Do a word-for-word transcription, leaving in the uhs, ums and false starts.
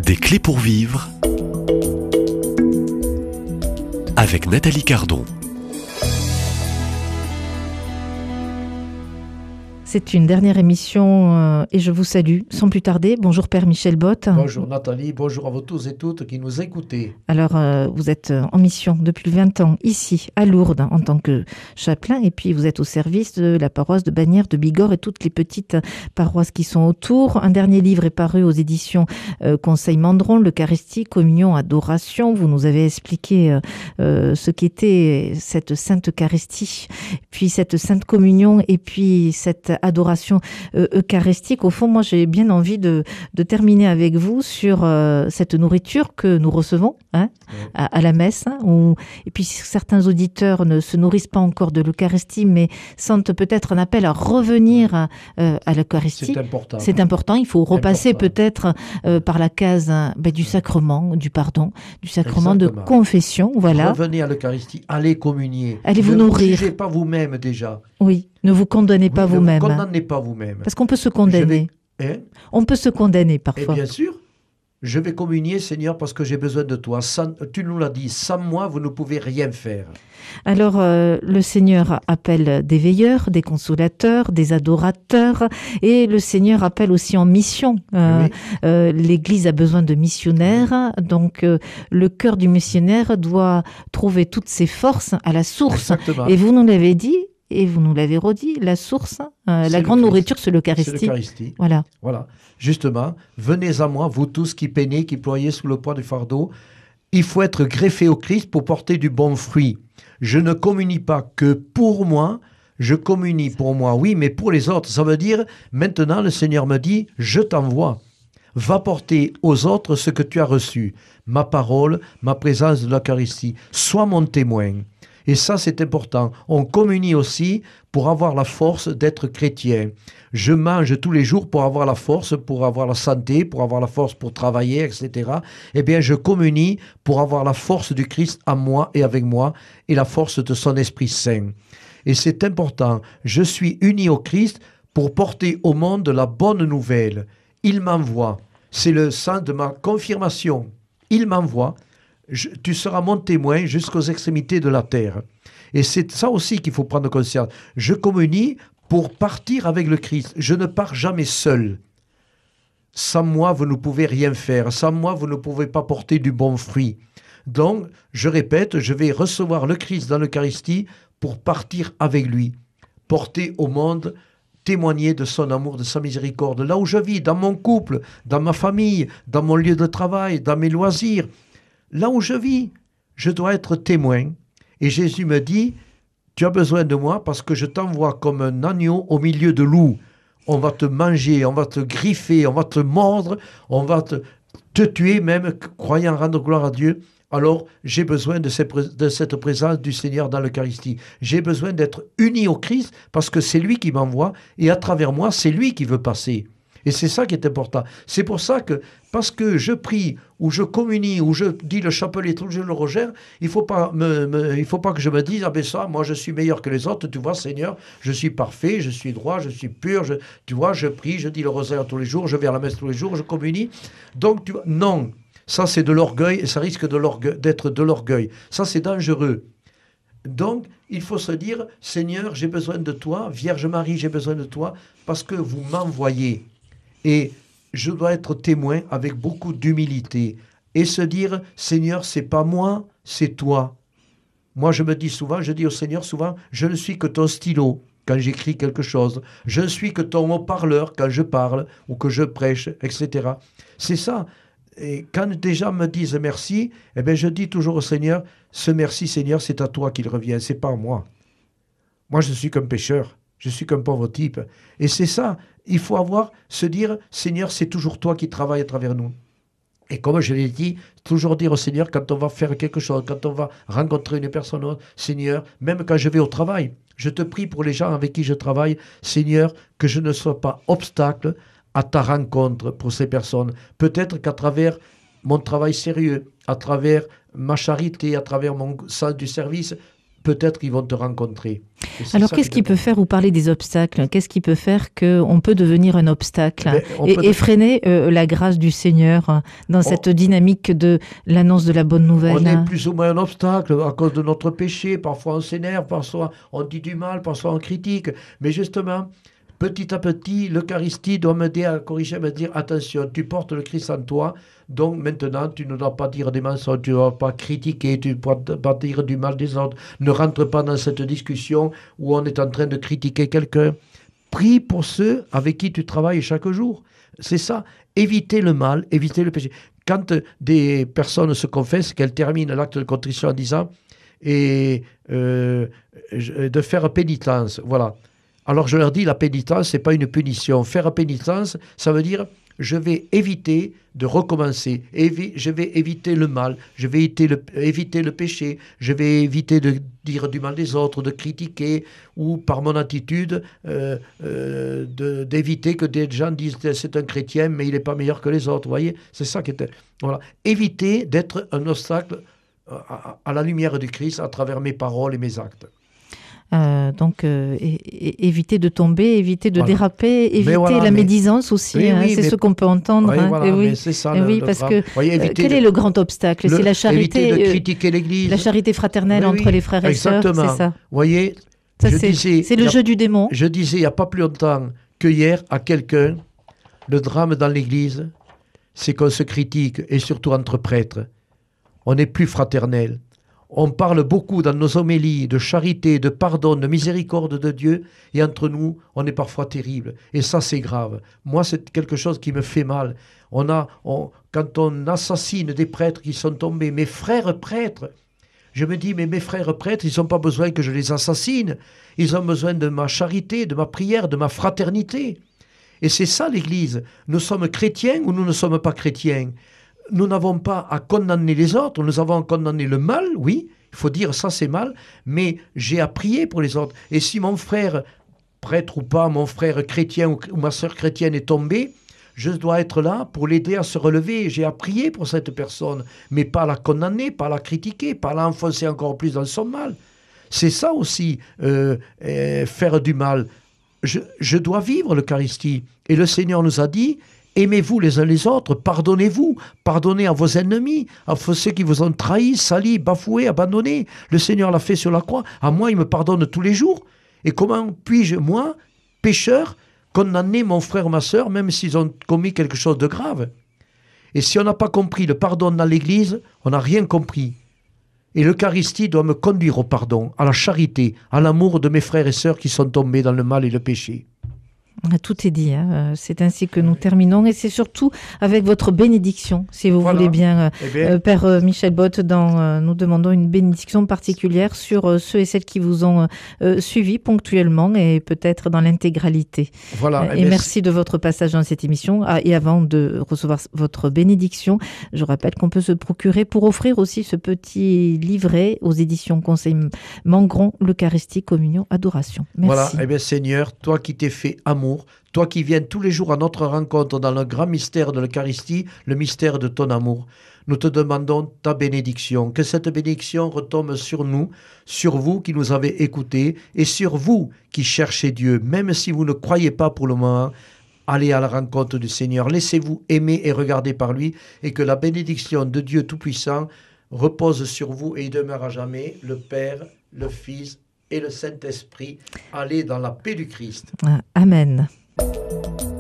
Des clés pour vivre avec Nathalie Cardon. C'est une dernière émission euh, et je vous salue sans plus tarder. Bonjour Père Michel Bott. Bonjour Nathalie, bonjour à vous tous et toutes qui nous écoutez. Alors euh, vous êtes en mission depuis vingt ans ici à Lourdes en tant que chapelain et puis vous êtes au service de la paroisse de Bagnères, de Bigorre et toutes les petites paroisses qui sont autour. Un dernier livre est paru aux éditions euh, Conseil Mandron, l'Eucharistie, Communion, Adoration. Vous nous avez expliqué euh, euh, ce qu'était cette Sainte Eucharistie, puis cette Sainte Communion et puis cette adoration euh, eucharistique. Au fond, moi, j'ai bien envie de, de terminer avec vous sur euh, cette nourriture que nous recevons hein, oui. à, à la messe. Hein, où, et puis, certains auditeurs ne se nourrissent pas encore de l'Eucharistie, mais sentent peut-être un appel à revenir euh, à l'Eucharistie. C'est important. C'est important. Il faut repasser important. peut-être euh, par la case hein, ben, du sacrement, du pardon, du sacrement Exactement. de confession. Voilà. Revenez à l'Eucharistie, allez communier. Allez vous ne nourrir. Ne jugez pas vous-même déjà. Oui. Ne vous condamnez oui, pas ne vous-même. Ne vous condamnez pas vous-même. Parce qu'on peut se condamner. Vais... Hein On peut se condamner parfois. Et bien sûr, je vais communier, Seigneur, parce que j'ai besoin de toi. Sans... Tu nous l'as dit, sans moi, vous ne pouvez rien faire. Alors, euh, le Seigneur appelle des veilleurs, des consolateurs, des adorateurs, et le Seigneur appelle aussi en mission. Euh, oui. euh, L'Église a besoin de missionnaires, donc euh, le cœur du missionnaire doit trouver toutes ses forces à la source. Exactement. Et vous nous l'avez dit, et vous nous l'avez redit, la source, euh, la grande nourriture, c'est l'Eucharistie. C'est l'Eucharistie. Voilà. Voilà. Justement, venez à moi, vous tous qui peinez, qui ployez sous le poids du fardeau. Il faut être greffé au Christ pour porter du bon fruit. Je ne communie pas que pour moi, je communie pour moi, oui, mais pour les autres. Ça veut dire, maintenant, le Seigneur me dit, je t'envoie. Va porter aux autres ce que tu as reçu. Ma parole, ma présence de l'Eucharistie. Sois mon témoin. Et ça, c'est important. On communie aussi pour avoir la force d'être chrétien. Je mange tous les jours pour avoir la force, pour avoir la santé, pour avoir la force pour travailler, et cetera. Eh bien, je communie pour avoir la force du Christ en moi et avec moi et la force de son Esprit Saint. Et c'est important. Je suis uni au Christ pour porter au monde la bonne nouvelle. Il m'envoie. C'est le sens de ma confirmation. Il m'envoie. Je, tu seras mon témoin jusqu'aux extrémités de la terre. Et c'est ça aussi qu'il faut prendre conscience. Je communie pour partir avec le Christ. Je ne pars jamais seul. Sans moi, vous ne pouvez rien faire. Sans moi, vous ne pouvez pas porter du bon fruit. Donc, je répète, je vais recevoir le Christ dans l'Eucharistie pour partir avec lui. Porter au monde, témoigner de son amour, de sa miséricorde. Là où je vis, dans mon couple, dans ma famille, dans mon lieu de travail, dans mes loisirs. Là où je vis, je dois être témoin. Et Jésus me dit, tu as besoin de moi parce que je t'envoie comme un agneau au milieu de loups. On va te manger, on va te griffer, on va te mordre, on va te, te tuer même, croyant rendre gloire à Dieu. Alors, j'ai besoin de cette, de cette présence du Seigneur dans l'Eucharistie. J'ai besoin d'être uni au Christ parce que c'est lui qui m'envoie et à travers moi, c'est lui qui veut passer. Et c'est ça qui est important. C'est pour ça que, parce que je prie, ou je communie, ou je dis le chapelet, tout le roger, il ne faut pas me, me, il faut pas que je me dise, ah ben ça, moi je suis meilleur que les autres, tu vois, Seigneur, je suis parfait, je suis droit, je suis pur, je, tu vois, je prie, je dis le rosaire tous les jours, je vais à la messe tous les jours, je communie. Donc, tu vois, non, ça c'est de l'orgueil, et ça risque de l'orgueil, d'être de l'orgueil. Ça c'est dangereux. Donc, il faut se dire, Seigneur, j'ai besoin de toi, Vierge Marie, j'ai besoin de toi, parce que vous m'envoyez. Et je dois être témoin avec beaucoup d'humilité et se dire, Seigneur, c'est pas moi, c'est toi. Moi, je me dis souvent, je dis au Seigneur souvent, je ne suis que ton stylo quand j'écris quelque chose. Je ne suis que ton haut-parleur quand je parle ou que je prêche, et cetera. C'est ça. Et quand des gens me disent merci, eh bien, je dis toujours au Seigneur, ce merci, Seigneur, c'est à toi qu'il revient, c'est pas à moi. Moi, je suis qu'un pécheur. Je suis qu'un pauvre type. Et c'est ça, il faut avoir, se dire, Seigneur, c'est toujours toi qui travailles à travers nous. Et comme je l'ai dit, toujours dire au Seigneur, quand on va faire quelque chose, quand on va rencontrer une personne, Seigneur, même quand je vais au travail, je te prie pour les gens avec qui je travaille, Seigneur, que je ne sois pas obstacle à ta rencontre pour ces personnes. Peut-être qu'à travers mon travail sérieux, à travers ma charité, à travers mon sens du service, peut-être qu'ils vont te rencontrer. Alors, qu'est-ce qui peut faire, vous parlez des obstacles, qu'est-ce qui peut faire qu'on peut devenir un obstacle ben, et, peut... et freiner euh, la grâce du Seigneur euh, dans on... cette dynamique de l'annonce de la bonne nouvelle? On est plus ou moins un obstacle à cause de notre péché. Parfois on s'énerve, parfois on dit du mal, parfois on critique. Mais justement, petit à petit, l'Eucharistie doit m'aider à corriger, à me dire, attention, tu portes le Christ en toi, donc maintenant, tu ne dois pas dire des mensonges, tu ne dois pas critiquer, tu ne dois pas dire du mal des autres. Ne rentre pas dans cette discussion où on est en train de critiquer quelqu'un. Prie pour ceux avec qui tu travailles chaque jour. C'est ça, éviter le mal, éviter le péché. Quand des personnes se confessent, qu'elles terminent l'acte de contrition en disant, et euh, de faire pénitence, voilà. Alors je leur dis, la pénitence, ce n'est pas une punition. Faire pénitence, ça veut dire, je vais éviter de recommencer. Évi- je vais éviter le mal, je vais éviter le, éviter le péché, je vais éviter de dire du mal des autres, de critiquer, ou par mon attitude, euh, euh, de, d'éviter que des gens disent, c'est un chrétien, mais il n'est pas meilleur que les autres. Vous voyez, c'est ça qui était... Voilà. Éviter d'être un obstacle à, à la lumière du Christ à travers mes paroles et mes actes. Euh, donc, euh, é- é- éviter de tomber, éviter de voilà. déraper, éviter voilà, la mais... médisance aussi. Oui, hein, oui, c'est mais... ce qu'on peut entendre. Oui, hein, voilà, et oui, mais c'est ça. Et le, oui, le parce drame. que Voyez, euh, quel de... est le grand obstacle? le... C'est la charité. Éviter de critiquer l'Église. La charité fraternelle oui, entre oui, les frères et sœurs, c'est ça. Voyez, ça, je c'est, disais, c'est le a... jeu du démon. Je disais il n'y a pas plus longtemps que hier à quelqu'un, le drame dans l'Église, c'est qu'on se critique, et surtout entre prêtres. On n'est plus fraternel. On parle beaucoup dans nos homélies de charité, de pardon, de miséricorde de Dieu, et entre nous, on est parfois terrible. Et ça, c'est grave. Moi, c'est quelque chose qui me fait mal. On a, on, quand on assassine des prêtres qui sont tombés, mes frères prêtres, je me dis, mais mes frères prêtres, ils n'ont pas besoin que je les assassine. Ils ont besoin de ma charité, de ma prière, de ma fraternité. Et c'est ça l'Église. Nous sommes chrétiens ou nous ne sommes pas chrétiens. Nous n'avons pas à condamner les autres, nous avons à condamner le mal, oui, il faut dire ça c'est mal, mais j'ai à prier pour les autres. Et si mon frère, prêtre ou pas, mon frère chrétien ou, ou ma sœur chrétienne est tombée, je dois être là pour l'aider à se relever. J'ai à prier pour cette personne, mais pas la condamner, pas la critiquer, pas l'enfoncer encore plus dans son mal. C'est ça aussi, euh, euh, faire du mal. Je, je dois vivre l'Eucharistie. Et le Seigneur nous a dit... Aimez-vous les uns les autres, pardonnez-vous, pardonnez à vos ennemis, à ceux qui vous ont trahi, sali, bafoué, abandonné. Le Seigneur l'a fait sur la croix. À moi, il me pardonne tous les jours. Et comment puis-je, moi, pécheur, condamner mon frère ou ma sœur, même s'ils ont commis quelque chose de grave? Et si on n'a pas compris le pardon dans l'Église, on n'a rien compris. Et l'Eucharistie doit me conduire au pardon, à la charité, à l'amour de mes frères et sœurs qui sont tombés dans le mal et le péché. Tout est dit, hein. C'est ainsi que nous terminons et c'est surtout avec votre bénédiction, si vous voilà. voulez bien, eh bien. Euh, Père Michel Botte, dans, euh, nous demandons une bénédiction particulière sur euh, ceux et celles qui vous ont euh, suivis ponctuellement et peut-être dans l'intégralité. Voilà. Euh, et eh merci de votre passage dans cette émission. Ah, et avant de recevoir votre bénédiction, je rappelle qu'on peut se procurer pour offrir aussi ce petit livret aux éditions Conseil Mangron, l'Eucharistie, Communion, Adoration. Merci. Voilà, eh bien Seigneur, toi qui t'es fait amour, toi qui viens tous les jours à notre rencontre dans le grand mystère de l'Eucharistie, le mystère de ton amour, nous te demandons ta bénédiction, que cette bénédiction retombe sur nous, sur vous qui nous avez écoutés et sur vous qui cherchez Dieu, même si vous ne croyez pas pour le moment. Allez à la rencontre du Seigneur, laissez-vous aimer et regarder par lui et que la bénédiction de Dieu Tout-Puissant repose sur vous et demeure à jamais, le Père, le Fils et le Saint-Esprit. Allez dans la paix du Christ. Amen.